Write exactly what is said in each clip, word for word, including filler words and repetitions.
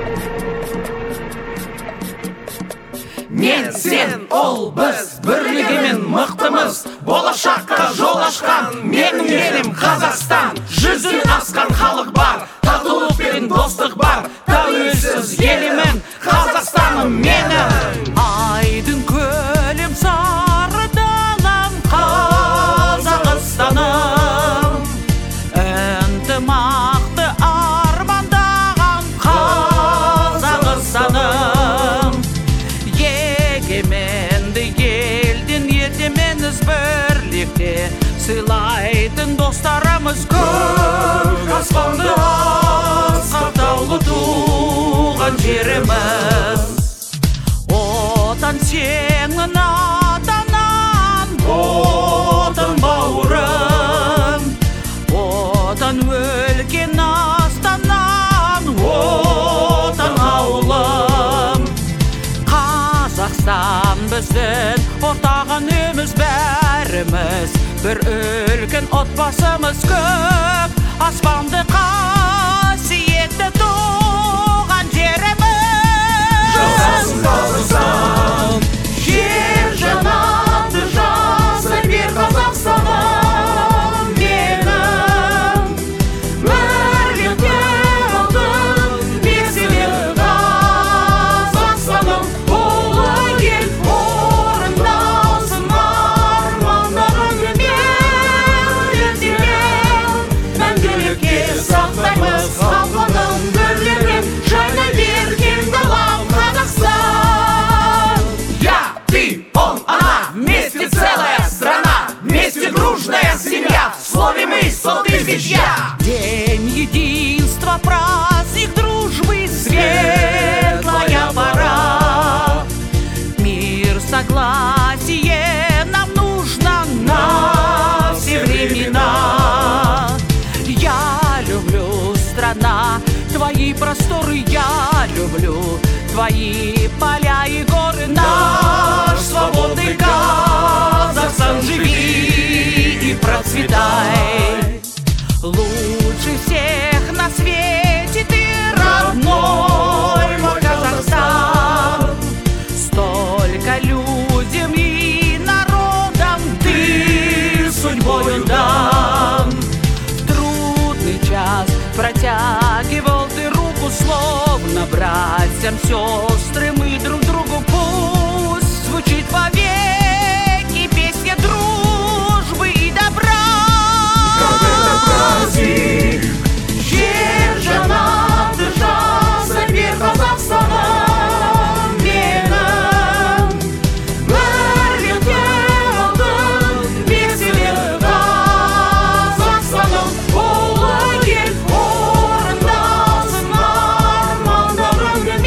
Мен, сен, ол, біз, бірлігімен мықтымыз. Болашаққа жол ашқан менің елім Қазақстан. Жүзін асқан халық бар, татулық пен достық бар. Тәуелсіз елімін, Қазақстаным менің. Айдын көлім, сары далам, Қазақстаным. Ынтымақты армандаған Қазақстаным. Егеменді елден ертеменіз бірлікте, сыйлайтын достарымыз көк аспанды асқақ таулы туған жеріміз. Отан сенің атанан, отан бауырым. Отан өлкен астанан, отан ауылым. Қазақстан біздің ортақ үніміз, бәріміз бір үлкен отбасымыз. Көк аспанды қасиетті туған жеріміз. Жасасын Қазақстан, Жер жанаты жазы бер Қазақстаным менің. Бірлікте алтын бесігі Қазақстаным. Ұлы ел орындалсын армандарыңмен. Ертемен мәңгілікке сақтаймыз халқының бірлігін. Жайна берген далам Қазақстан. я, ты, он, она, вместе целая страна, вместе дружная семья, в слове мы сто тысяч я. День единства, праздник дружбы, светлая пора. Мир, согласие нам нужно на все времена. Я люблю, страна, твои просторы, я люблю твои поля и горы. Наш свободный Казахстан, живи и процветай. Лучше всех на свете ты, родной мой Казахстан. Столько людям и народам ты судьбою дан. В трудный час протягивал ты руку, словно братьям, сестры мы друг другу. Пусть звучит вовеки песня дружбы и добра. Как это праздник, Жер жанаты жазы бер Қазақстаным менің. Бірлікте алтын бесігі Қазақстаным. Ұлы ел орындалсын армандарыңмен.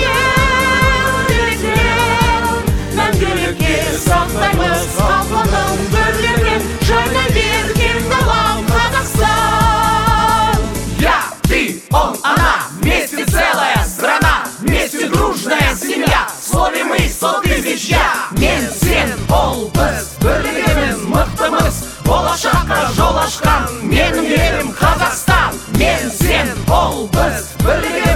Ертемен мәңгілікке сақтаймыз халқының бірлігін. Жайна берген далам Қазақстан. я, ты, он, она, вместе целая страна, вместе дружная семья, в слове мы сто тысяч я. Мен, сен, ол, біз, бірлігімен мықтымыз. Болашаққа жол ашқан менің елім Қазақстан. Мен, сен, ол, біз, бірлігімен